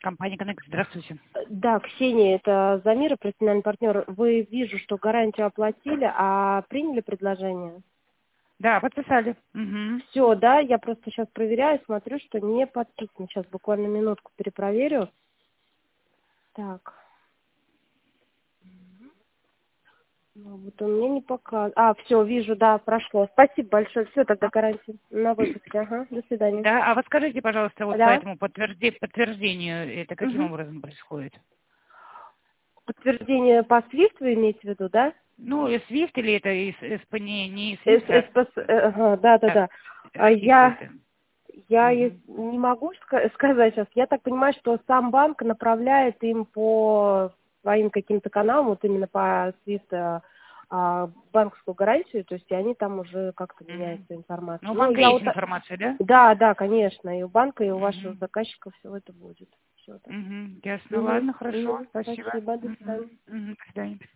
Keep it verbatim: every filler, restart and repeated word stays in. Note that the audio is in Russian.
Компания Connect, здравствуйте. Да, Ксения, это Замира, профессиональный партнер. Вы вижу, что гарантию оплатили, а приняли предложение? Да, подписали. Угу. Все, да, я просто сейчас проверяю, смотрю, что не подписано. Сейчас буквально минутку перепроверю. Так. Ну, вот он мне не показывает. А, все, вижу, да, прошло. Спасибо большое. Все, тогда гарантия на выпуске. Ага, до свидания. Да, а вот скажите, пожалуйста, вот по Да? этому подтвержде- подтверждению, это каким Угу. образом происходит? Подтверждение по свифт вы имеете в виду, да? Ну, из свифт или это из, из по- не, не из С- свифт, а СПС, э, ага, да, да, так, да. А свифт я, это. я и Мгм. не могу ска- сказать сейчас. Я так понимаю, что сам банк направляет им по своим каким-то каналам, вот именно по свифт э, а, банковскую гарантию, то есть и они там уже как-то меняют Мгм. свою Ну, информацию. у Ну, банка я есть вот, информация, да? да, да, конечно, и у банка, и у вашего Угу. заказчика все это будет. Все так. Угу. Ясно, Угу, ладно, хорошо, угу, спасибо. спасибо, до Угу. свидания. Угу. До свидания.